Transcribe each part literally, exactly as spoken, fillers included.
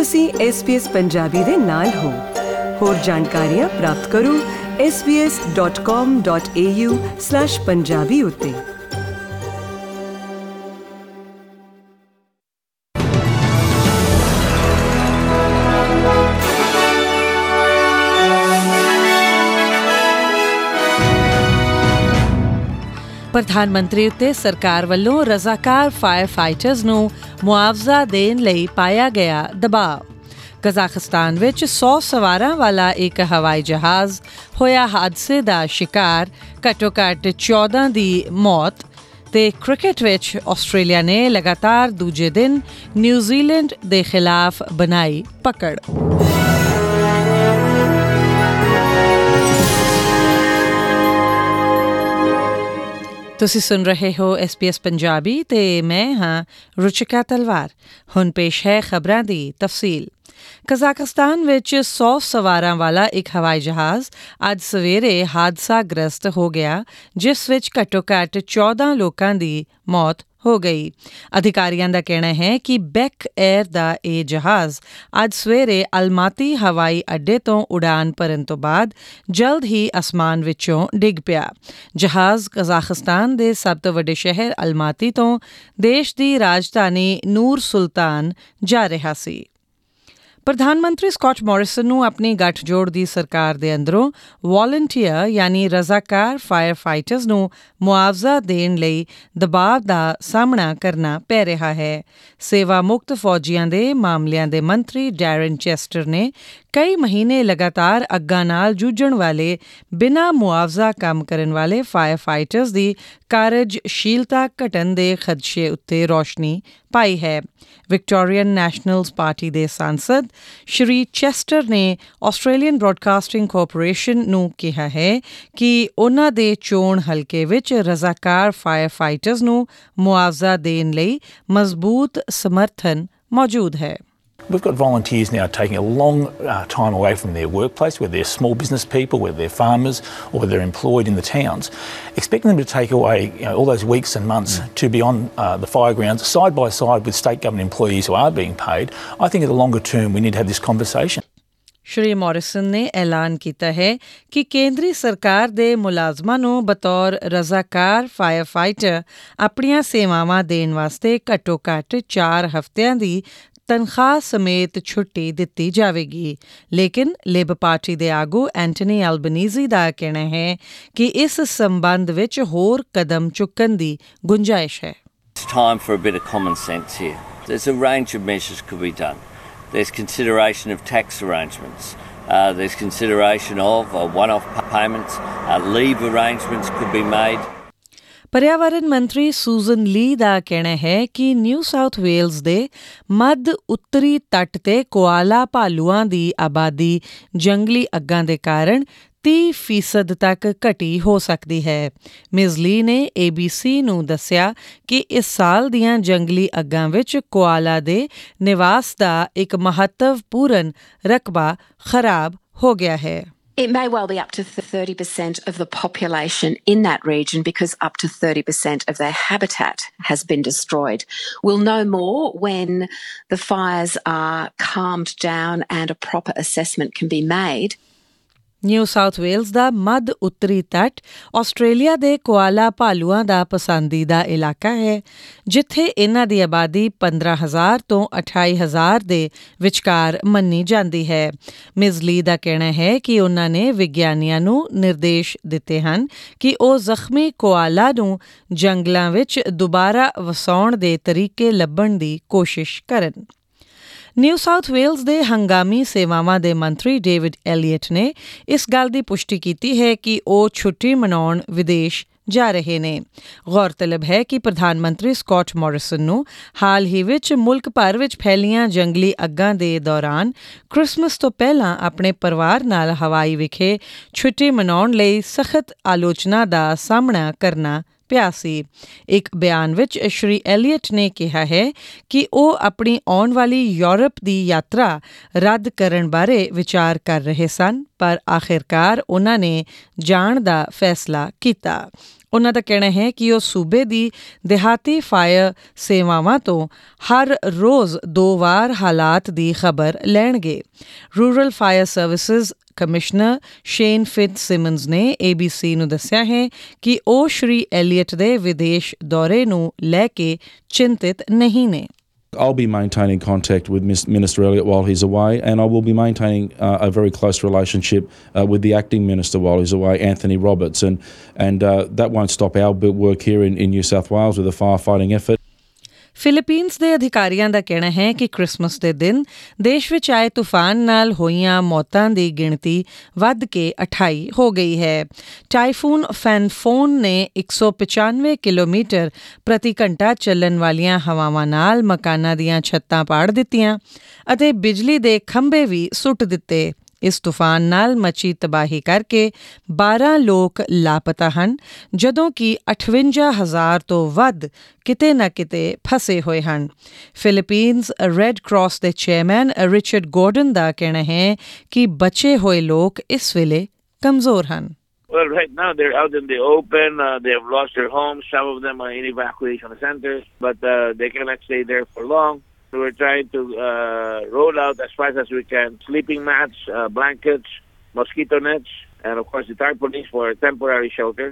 ਤੁਸੀਂ S B S Punjabi ਦੇ ਨਾਲ ਹੋ। ਹੋਰ ਜਾਣਕਾਰੀਆਂ ਪ੍ਰਾਪਤ ਕਰੋ S B S dot com dot A U slash Punjabi ਉੱਤੇ। ਪ੍ਰਧਾਨ ਮੰਤਰੀ ਉੱਤੇ ਸਰਕਾਰ ਵੱਲੋਂ ਰਜ਼ਾਕਾਰ ਫਾਇਰ ਫਾਈਟਰਸ ਨੂੰ ਮੁਆਵਜ਼ਾ ਦੇਣ ਲਈ ਪਾਇਆ ਗਿਆ ਦਬਾਅ। ਕਜ਼ਾਕਿਸਤਾਨ ਵਿੱਚ ਸੌ ਸਵਾਰਾਂ ਵਾਲਾ ਇੱਕ ਹਵਾਈ ਜਹਾਜ਼ ਹੋਇਆ ਹਾਦਸੇ ਦਾ ਸ਼ਿਕਾਰ, ਘੱਟੋ ਘੱਟ ਚੌਦਾਂ ਦੀ ਮੌਤ। ਤੇ ਕ੍ਰਿਕਟ ਵਿੱਚ ਆਸਟ੍ਰੇਲੀਆ ਨੇ ਲਗਾਤਾਰ ਦੂਜੇ ਦਿਨ ਨਿਊਜ਼ੀਲੈਂਡ ਦੇ ਖਿਲਾਫ ਬਣਾਈ ਪਕੜ। ਤੁਸੀਂ ਸੁਣ ਰਹੇ ਹੋ ਐਸ ਬੀ ਐਸ ਪੰਜਾਬੀ ਤੇ ਮੈਂ ਹਾਂ ਰੁਚਿਕਾ ਤਲਵਾਰ। ਹੁਣ ਪੇਸ਼ ਹੈ ਖਬਰਾਂ ਦੀ ਤਫਸੀਲ। ਕਜ਼ਾਕਿਸਤਾਨ ਵਿੱਚ ਸੌ ਸਵਾਰਾਂ ਵਾਲਾ ਇੱਕ ਹਵਾਈ ਜਹਾਜ਼ ਅੱਜ ਸਵੇਰੇ ਹਾਦਸਾਗ੍ਰਸਤ ਹੋ ਗਿਆ, ਜਿਸ ਵਿੱਚ ਘੱਟੋ ਘੱਟ ਚੌਦਾਂ ਲੋਕਾਂ ਦੀ ਮੌਤ ਹੋ ਗਈ। ਅਧਿਕਾਰੀਆਂ ਦਾ ਕਹਿਣਾ ਹੈ ਕਿ ਬੈਕ ਏਅਰ ਦਾ ਇਹ ਜਹਾਜ਼ ਅੱਜ ਸਵੇਰੇ ਅਲਮਾਤੀ ਹਵਾਈ ਅੱਡੇ ਤੋਂ ਉਡਾਨ ਭਰਨ ਤੋਂ ਬਾਅਦ ਜਲਦ ਹੀ ਅਸਮਾਨ ਵਿੱਚੋਂ ਡਿੱਗ ਪਿਆ। ਜਹਾਜ਼ ਕਜ਼ਾਕਿਸਤਾਨ ਦੇ ਸਭ ਤੋਂ ਵੱਡੇ ਸ਼ਹਿਰ ਅਲਮਾਤੀ ਤੋਂ ਦੇਸ਼ ਦੀ ਰਾਜਧਾਨੀ ਨੂਰ ਸੁਲਤਾਨ ਜਾ ਰਿਹਾ ਸੀ। ਪ੍ਰਧਾਨ ਮੰਤਰੀ ਸਕਾਟ ਮੋਰਿਸਨ ਨੂੰ ਆਪਣੀ ਗੱਠਜੋੜ ਦੀ ਸਰਕਾਰ ਦੇ ਅੰਦਰੋਂ ਵਾਲੰਟੀਅਰ ਯਾਨੀ ਰਜ਼ਾਕਾਰ ਫਾਇਰ ਫਾਈਟਰਸ ਨੂੰ ਮੁਆਵਜ਼ਾ ਦੇਣ ਲਈ ਦਬਾਅ ਦਾ ਸਾਹਮਣਾ ਕਰਨਾ ਪੈ ਰਿਹਾ ਹੈ। ਸੇਵਾ ਮੁਕਤ ਫੌਜੀਆਂ ਦੇ ਮਾਮਲਿਆਂ ਦੇ ਮੰਤਰੀ ਡੈਰਨ ਚੈਸਟਰ ਨੇ ਕਈ ਮਹੀਨੇ ਲਗਾਤਾਰ ਅੱਗਾਂ ਨਾਲ ਜੂਝਣ ਵਾਲੇ ਬਿਨਾਂ ਮੁਆਵਜ਼ਾ ਕੰਮ ਕਰਨ ਵਾਲੇ ਫਾਇਰ ਫਾਈਟਰਸ ਦੀ ਕਾਰਜਸ਼ੀਲਤਾ ਘਟਣ ਦੇ ਖਦਸ਼ੇ ਉੱਤੇ ਰੌਸ਼ਨੀ ਪਾਈ ਹੈ। ਵਿਕਟੋਰੀਅਨ ਨੈਸ਼ਨਲਜ਼ ਪਾਰਟੀ ਦੇ ਸਾਂਸਦ ਸ਼੍ਰੀ ਚੈਸਟਰ ਨੇ ਆਸਟ੍ਰੇਲੀਅਨ ਬ੍ਰੌਡਕਾਸਟਿੰਗ ਕਾਰਪੋਰੇਸ਼ਨ ਨੂੰ ਕਿਹਾ ਹੈ ਕਿ ਉਨ੍ਹਾਂ ਦੇ ਚੋਣ ਹਲਕੇ ਵਿੱਚ ਰਜ਼ਾਕਾਰ ਫਾਇਰ ਫਾਈਟਰਸ ਨੂੰ ਮੁਆਵਜ਼ਾ ਦੇਣ ਲਈ ਮਜ਼ਬੂਤ ਸਮਰਥਨ ਮੌਜੂਦ ਹੈ। We've got volunteers now taking a long uh, time away from their workplace, whether they're small business people, whether they're farmers, or whether they're employed in the towns, expecting them to take away you know, all those weeks and months mm. to be on uh, the fire grounds side by side with state government employees who are being paid. I think in the longer term we need to have this conversation. Shri Morrison ਨੇ ਐਲਾਨ ਕੀਤਾ ਹੈ ਕਿ ਕੇਂਦਰੀ ਸਰਕਾਰ ਦੇ ਮੁਲਾਜ਼ਮਾਂ ਨੂੰ ਬਤੌਰ ਰਜ਼ਾਕਾਰ ਫਾਇਰ ਫਾਈਟਰ ਆਪਣੀਆਂ ਸੇਵਾਵਾਂ ਦੇਣ ਵਾਸਤੇ ਘੱਟੋ ਘੱਟ ਚਾਰ ਹਫ਼ਤਿਆਂ ਦੀ ਤਨਖਾਹ ਸਮੇਤ ਛੁੱਟੀ ਦਿੱਤੀ ਜਾਵੇਗੀ। ਲੇਕਿਨ ਲੇਬਰ ਪਾਰਟੀ ਦੇ ਆਗੂ ਐਂਟਨੀ ਐਲਬਨੀਜ਼ੀ ਦਾ ਕਹਿਣਾ ਹੈ ਕਿ ਇਸ ਸੰਬੰਧ ਵਿੱਚ ਹੋਰ ਕਦਮ ਚੁੱਕਣ ਦੀ ਗੁੰਜਾਇਸ਼ ਹੈ। It's time for a bit of common sense here. There's a range of measures could be done. There's consideration of tax arrangements. Uh, there's consideration of uh, one-off payments. Uh, leave arrangements could be made. ਪਰਿਆਵਰਨ ਮੰਤਰੀ Susan ਲੀ ਦਾ ਕਹਿਣਾ ਹੈ ਕਿ new South Wales ਦੇ ਮੱਧ ਉੱਤਰੀ ਤੱਟ ਤੇ koala ਭਾਲੂਆਂ ਦੀ ਆਬਾਦੀ ਜੰਗਲੀ ਅੱਗਾਂ ਦੇ ਕਾਰਨ ਤੀਹ ਫੀਸਦ ਤੱਕ ਘਟੀ ਹੋ ਸਕਦੀ ਹੈ। ਮਿਜ਼ ਲੀ ਨੇ ਏ ਬੀ ਸੀ ਨੂੰ ਦੱਸਿਆ ਕਿ ਇਸ ਸਾਲ ਦੀਆਂ ਜੰਗਲੀ ਅੱਗਾਂ ਵਿੱਚ ਕੋਆਲਾ ਦੇ ਨਿਵਾਸ ਦਾ ਇੱਕ ਮਹੱਤਵਪੂਰਨ ਰਕਬਾ ਖਰਾਬ ਹੋ ਗਿਆ ਹੈ। It may well be up to thirty percent of the population in that region because up to thirty percent of their habitat has been destroyed. We'll know more when the fires are calmed down and a proper assessment can be made. New South Wales ਦਾ ਮੱਧ ਉੱਤਰੀ ਤੱਟ Australia ਦੇ koala ਭਾਲੂਆਂ ਦਾ ਪਸੰਦੀਦਾ ਇਲਾਕਾ ਹੈ, ਜਿੱਥੇ ਇਹਨਾਂ ਦੀ ਆਬਾਦੀ ਪੰਦਰਾਂ ਹਜ਼ਾਰ ਤੋਂ ਅਠਾਈ ਹਜ਼ਾਰ ਦੇ ਵਿਚਕਾਰ ਮੰਨੀ ਜਾਂਦੀ ਹੈ। ਮਿਜ਼ ਲੀ ਦਾ ਕਹਿਣਾ ਹੈ ਕਿ ਉਹਨਾਂ ਨੇ ਵਿਗਿਆਨੀਆਂ ਨੂੰ ਨਿਰਦੇਸ਼ ਦਿੱਤੇ ਹਨ ਕਿ ਉਹ ਜ਼ਖਮੀ ਕੋਆਲਾ ਨੂੰ ਜੰਗਲਾਂ ਵਿੱਚ ਦੁਬਾਰਾ ਵਸਾਉਣ ਦੇ ਤਰੀਕੇ ਲੱਭਣ ਦੀ ਕੋਸ਼ਿਸ਼ ਕਰਨ। ਨਿਊ ਸਾਊਥ ਵੇਲਜ਼ ਦੇ ਹੰਗਾਮੀ ਸੇਵਾਵਾਂ ਦੇ ਮੰਤਰੀ ਡੇਵਿਡ ਐਲੀਅਟ ਨੇ ਇਸ ਗੱਲ ਦੀ ਪੁਸ਼ਟੀ ਕੀਤੀ ਹੈ ਕਿ ਉਹ ਛੁੱਟੀ ਮਨਾਉਣ ਵਿਦੇਸ਼ ਜਾ ਰਹੇ ਨੇ। ਗੌਰਤਲਬ ਹੈ ਕਿ ਪ੍ਰਧਾਨ ਮੰਤਰੀ ਸਕਾਟ ਮੋਰਿਸਨ ਨੂੰ ਹਾਲ ਹੀ ਵਿੱਚ ਮੁਲਕ ਭਰ ਵਿੱਚ ਫੈਲੀਆਂ ਜੰਗਲੀ ਅੱਗਾਂ ਦੇ ਦੌਰਾਨ ਕ੍ਰਿਸਮਸ ਤੋਂ ਪਹਿਲਾਂ ਆਪਣੇ ਪਰਿਵਾਰ ਨਾਲ ਹਵਾਈ ਵਿਖੇ ਛੁੱਟੀ ਮਨਾਉਣ ਲਈ ਸਖਤ ਆਲੋਚਨਾ ਦਾ ਸਾਹਮਣਾ ਕਰਨਾ ਪਿਆ ਸੀ। ਇੱਕ ਬਿਆਨ ਵਿੱਚ ਸ਼੍ਰੀ ਐਲੀਅਟ ਨੇ ਕਿਹਾ ਹੈ ਕਿ ਉਹ ਆਪਣੀ ਆਉਣ ਵਾਲੀ ਯੂਰਪ ਦੀ ਯਾਤਰਾ ਰੱਦ ਕਰਨ ਬਾਰੇ ਵਿਚਾਰ ਕਰ ਰਹੇ ਸਨ, ਪਰ ਆਖਿਰਕਾਰ ਉਹਨਾਂ ਨੇ ਜਾਣ ਦਾ ਫੈਸਲਾ ਕੀਤਾ। ਉਹਨਾਂ ਦਾ ਕਹਿਣਾ ਹੈ ਕਿ ਉਹ ਸੂਬੇ ਦੀ ਦਿਹਾਤੀ ਫਾਇਰ ਸੇਵਾਵਾਂ ਤੋਂ ਹਰ ਰੋਜ਼ ਦੋ ਵਾਰ ਹਾਲਾਤ ਦੀ ਖਬਰ ਲੈਣਗੇ। Rural Fire Services commissioner Shane Fitzsimmons ਨੇ ਏ ਬੀ ਸੀ ਨੂੰ ਦੱਸਿਆ ਹੈ ਕਿ ਉਹ ਸ਼੍ਰੀ ਐਲੀਅਟ ਦੇ ਵਿਦੇਸ਼ ਦੌਰੇ ਨੂੰ ਲੈ ਕੇ ਚਿੰਤਿਤ ਨਹੀਂ ਨੇ। I'll be maintaining contact with Minister Elliott while he's away, and I will be maintaining uh, a very close relationship uh, with the acting minister while he's away, Anthony Roberts, and and uh, that won't stop our work here in, in New South Wales with the firefighting effort. Philippines ਦੇ ਅਧਿਕਾਰੀਆਂ ਦਾ ਕਹਿਣਾ ਹੈ ਕਿ Christmas ਦੇ ਦਿਨ ਦੇਸ਼ ਵਿੱਚ ਆਏ ਤੂਫਾਨ ਨਾਲ ਹੋਈਆਂ ਮੌਤਾਂ ਦੀ ਗਿਣਤੀ ਵੱਧ ਕੇ ਅਠਾਈ ਹੋ ਗਈ ਹੈ। ਟਾਈਫੂਨ ਫੈਨਫੋਨ ਨੇ ਇੱਕ ਸੌ ਪਚਾਨਵੇਂ ਕਿਲੋਮੀਟਰ ਪ੍ਰਤੀ ਘੰਟਾ ਚੱਲਣ ਵਾਲੀਆਂ ਹਵਾਵਾਂ ਨਾਲ ਮਕਾਨਾਂ ਦੀਆਂ ਛੱਤਾਂ ਪਾੜ ਦਿੱਤੀਆਂ ਅਤੇ ਬਿਜਲੀ ਦੇ ਖੰਭੇ ਵੀ ਸੁੱਟ ਦਿੱਤੇ। ਇਸ ਤੂਫਾਨ ਨਾਲ ਮਚੀ ਤਬਾਹੀ ਕਰਕੇ ਬਾਰਾਂ ਲੋਕ ਲਾਪਤਾ ਹਨ, ਜਦੋਂ ਕਿ ਅਠਵੰਜਾ ਹਜ਼ਾਰ ਤੋਂ ਵੱਧ ਕਿਤੇ ਨਾ ਕਿਤੇ ਫਸੇ ਹੋਏ ਹਨ। ਫਿਲੀਪੀਨਸ ਰੈੱਡ ਕਰਾਸ ਦੇ ਚੇਅਰਮੈਨ ਰਿਚਰਡ ਗੋਰਡਨ ਦਾ ਕਹਿਣਾ ਹੈ ਕਿ ਬਚੇ ਹੋਏ ਲੋਕ ਇਸ ਵੇਲੇ ਕਮਜ਼ੋਰ ਹਨ। Well, right now they're out in the open. Uh, they have lost their homes. Some of them are in evacuation centers, but uh, they cannot stay there for long. So we're trying to uh, roll out as fast as we can sleeping mats, uh, blankets, mosquito nets, and of course the tarpaulins for temporary shelter.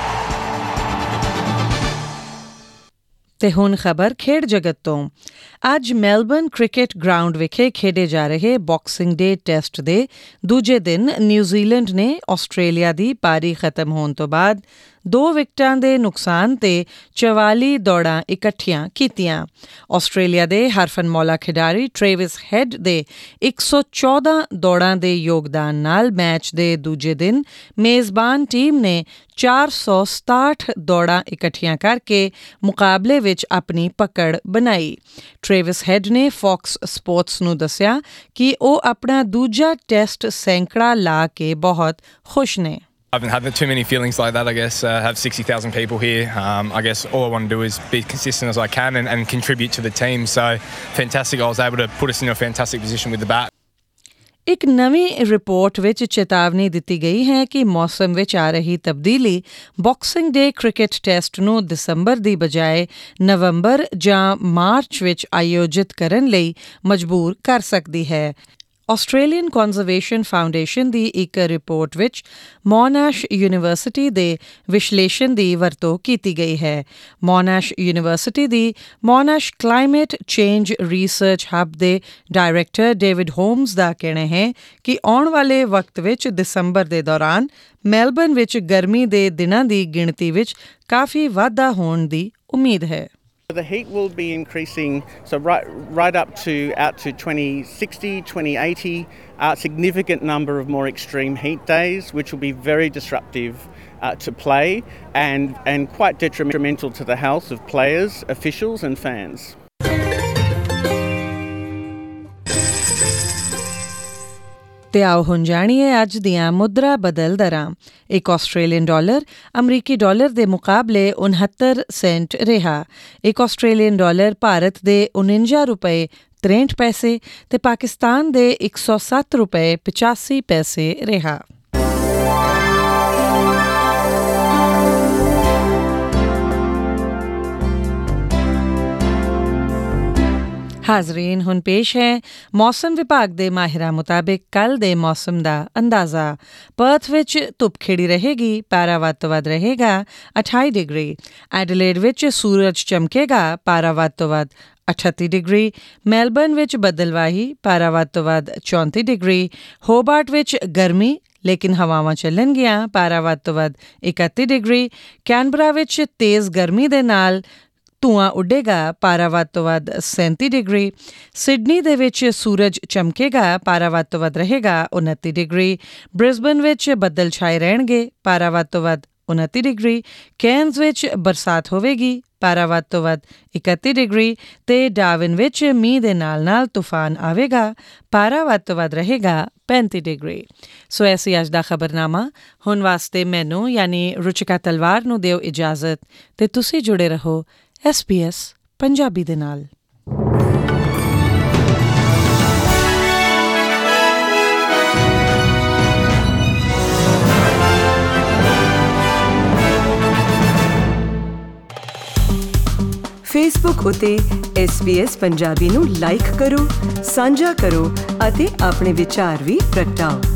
ਤੇ ਹੁਣ ਖਬਰ ਖੇਡ ਜਗਤ ਤੋਂ। ਅੱਜ Melbourne cricket ground ਵਿਖੇ ਖੇਡੇ ਜਾ ਰਹੇ ਬਾਕਸਿੰਗ ਡੇ ਟੈਸਟ ਦੇ ਦੂਜੇ ਦਿਨ ਨਿਊਜ਼ੀਲੈਂਡ ਨੇ ਆਸਟ੍ਰੇਲੀਆ ਦੀ ਪਾਰੀ ਖਤਮ ਹੋਣ ਤੋਂ ਬਾਅਦ ਦੋ ਵਿਕਟਾਂ ਦੇ ਨੁਕਸਾਨ ਤੇ ਚਵਾਲੀ ਦੌੜਾਂ ਇਕੱਠੀਆਂ ਕੀਤੀਆਂ। ਆਸਟ੍ਰੇਲੀਆ ਦੇ ਹਰਫਨਮੌਲਾ ਖਿਡਾਰੀ ਟ੍ਰੇਵਿਸ ਹੈਡ ਦੇ ਇੱਕ ਸੌ ਚੌਦਾਂ ਦੌੜਾਂ ਦੇ ਯੋਗਦਾਨ ਨਾਲ ਮੈਚ ਦੇ ਦੂਜੇ ਦਿਨ ਮੇਜ਼ਬਾਨ ਟੀਮ ਨੇ ਚਾਰ ਸੌ ਸਤਾਹਠ ਦੌੜਾਂ ਇਕੱਠੀਆਂ ਕਰਕੇ ਮੁਕਾਬਲੇ ਵਿੱਚ ਆਪਣੀ ਪਕੜ ਬਣਾਈ। ਟ੍ਰੇਵਿਸ ਹੈਡ ਨੇ ਫੌਕਸ ਸਪੋਰਟਸ ਨੂੰ ਦੱਸਿਆ ਕਿ ਉਹ ਆਪਣਾ ਦੂਜਾ ਟੈਸਟ ਸੈਂਕੜਾ ਲਾ ਕੇ ਬਹੁਤ ਖੁਸ਼ ਨੇ। I haven't had too many feelings like that, I guess. I uh, have sixty thousand people here. Um, I guess all I want to do is be consistent as I can and, and contribute to the team. So fantastic. I was able to put us in a fantastic position with the bat. ਇੱਕ ਨਵੀਂ report ਵਿੱਚ ਚੇਤਾਵਨੀ ਦਿੱਤੀ ਗਈ ਹੈ ਕਿ ਮੌਸਮ ਵਿੱਚ ਆ ਰਹੀ ਤਬਦੀਲੀ ਬਾਕਸਿੰਗ ਡੇ ਕ੍ਰਿਕਟ ਟੈਸਟ ਨੂੰ ਦਸੰਬਰ ਦੀ ਬਜਾਏ ਨਵੰਬਰ ਜਾਂ ਮਾਰਚ ਵਿੱਚ ਆਯੋਜਿਤ ਕਰਨ ਲਈ ਮਜਬੂਰ ਕਰ ਸਕਦੀ ਹੈ। ਆਸਟ੍ਰੇਲੀਅਨ ਕੰਜ਼ਰਵੇਸ਼ਨ ਫਾਊਂਡੇਸ਼ਨ ਦੀ ਇੱਕ ਰਿਪੋਰਟ ਵਿੱਚ ਮੋਨਾਸ਼ ਯੂਨੀਵਰਸਿਟੀ ਦੇ ਵਿਸ਼ਲੇਸ਼ਣ ਦੀ ਵਰਤੋਂ ਕੀਤੀ ਗਈ ਹੈ। ਮੋਨਾਸ਼ ਯੂਨੀਵਰਸਿਟੀ ਦੀ Monash Climate Change Research Hub ਦੇ ਡਾਇਰੈਕਟਰ ਡੇਵਿਡ ਹੋਮਸ ਦਾ ਕਹਿਣਾ ਹੈ ਕਿ ਆਉਣ ਵਾਲੇ ਵਕਤ ਵਿੱਚ ਦਸੰਬਰ ਦੇ ਦੌਰਾਨ ਮੈਲਬਰਨ ਵਿੱਚ ਗਰਮੀ ਦੇ ਦਿਨਾਂ ਦੀ ਗਿਣਤੀ ਵਿੱਚ ਕਾਫੀ ਵਾਧਾ ਹੋਣ ਦੀ ਉਮੀਦ ਹੈ। The heat will be increasing, so right right up to out to twenty sixty, twenty eighty, a significant number of more extreme heat days, which will be very disruptive uh, to play and and quite detrimental to the health of players, officials and fans. ਤੇ ਆਓ ਹੁਣ ਜਾਣੀਏ ਅੱਜ ਦੀਆਂ ਮੁਦਰਾ ਬਦਲ ਦਰਾਂ। ਇੱਕ ਆਸਟ੍ਰੇਲੀਅਨ ਡਾਲਰ ਅਮਰੀਕੀ ਡਾਲਰ ਦੇ ਮੁਕਾਬਲੇ ਉਨਹੱਤਰ ਸੈਂਟ ਰਿਹਾ। ਇੱਕ ਆਸਟ੍ਰੇਲੀਅਨ ਡਾਲਰ ਭਾਰਤ ਦੇ ਉਣੰਜਾ ਰੁਪਏ ਤਰੇਂਹਠ ਪੈਸੇ ਤੇ ਪਾਕਿਸਤਾਨ ਦੇ ਇੱਕ ਸੌ ਸੱਤ ਰੁਪਏ ਪਚਾਸੀ ਪੈਸੇ ਰਿਹਾ। ਹਾਜ਼ਰੀਨ, ਹੁਣ ਪੇਸ਼ ਹੈ ਮੌਸਮ ਵਿਭਾਗ ਦੇ ਮਾਹਿਰਾਂ ਮੁਤਾਬਿਕ ਕੱਲ੍ਹ ਦੇ ਮੌਸਮ ਦਾ ਅੰਦਾਜ਼ਾ। ਪਰਥ ਵਿੱਚ ਧੁੱਪ ਖਿੜੀ ਰਹੇਗੀ, ਪਾਰਾ ਵੱਧ ਤੋਂ ਵੱਧ ਰਹੇਗਾ ਅਠਾਈ ਡਿਗਰੀ। ਐਡਲੇਡ ਵਿੱਚ ਸੂਰਜ ਚਮਕੇਗਾ, ਪਾਰਾ ਵੱਧ ਤੋਂ ਵੱਧ ਅਠੱਤੀ ਡਿਗਰੀ। ਮੈਲਬਰਨ ਵਿੱਚ ਬੱਦਲਵਾਹੀ, ਪਾਰਾ ਵੱਧ ਤੋਂ ਵੱਧ ਚੌਂਤੀ ਡਿਗਰੀ। ਹੋਬਾਰਟ ਵਿੱਚ ਗਰਮੀ ਲੇਕਿਨ ਹਵਾਵਾਂ ਚੱਲਣਗੀਆਂ, ਪਾਰਾ ਵੱਧ ਤੋਂ ਵੱਧ ਇਕੱਤੀ ਡਿਗਰੀ। ਕੈਨਬਰਾ ਵਿੱਚ ਤੇਜ਼ ਗਰਮੀ ਦੇ ਨਾਲ ਧੂੰਆਂ ਉੱਡੇਗਾ, ਪਾਰਾ ਵੱਧ ਤੋਂ ਵੱਧ ਸੈਂਤੀ ਡਿਗਰੀ। ਸਿਡਨੀ ਦੇ ਵਿੱਚ ਸੂਰਜ ਚਮਕੇਗਾ, ਪਾਰਾ ਵੱਧ ਤੋਂ ਵੱਧ ਰਹੇਗਾ ਉਨੱਤੀ ਡਿਗਰੀ। ਬ੍ਰਿਸਬਨ ਵਿੱਚ ਬੱਦਲ ਛਾਏ ਰਹਿਣਗੇ, ਪਾਰਾ ਵੱਧ ਤੋਂ ਵੱਧ ਉਨੱਤੀ ਡਿਗਰੀ। ਕੈਨਜ਼ ਵਿੱਚ ਬਰਸਾਤ ਹੋਵੇਗੀ, ਪਾਰਾ ਵੱਧ ਤੋਂ ਵੱਧ ਇਕੱਤੀ ਡਿਗਰੀ। ਤੇ ਡਾਰਵਿਨ ਵਿੱਚ ਮੀਂਹ ਦੇ ਨਾਲ ਨਾਲ ਤੂਫਾਨ ਆਵੇਗਾ, ਪਾਰਾ ਵੱਧ ਤੋਂ ਵੱਧ ਰਹੇਗਾ ਪੈਂਤੀ ਡਿਗਰੀ। ਸੋ ਐਸੀ ਅੱਜ ਦਾ ਖਬਰਨਾਮਾ। ਹੁਣ ਵਾਸਤੇ ਮੈਨੂੰ ਯਾਨੀ ਰੁਚਿਕਾ ਤਲਵਾਰ ਨੂੰ ਦਿਓ ਇਜਾਜ਼ਤ ਤੇ ਤੁਸੀਂ ਜੁੜੇ ਰਹੋ ਐਸ ਬੀ ਐਸ ਪੰਜਾਬੀ ਦੇ ਨਾਲ। ਫੇਸਬੁੱਕ ਉੱਤੇ ਐਸ ਬੀ ਐਸ ਪੰਜਾਬੀ ਨੂੰ ਲਾਈਕ ਕਰੋ, ਸਾਂਝਾ ਕਰੋ ਅਤੇ ਆਪਣੇ ਵਿਚਾਰ ਵੀ ਪ੍ਰਗਟਾਓ।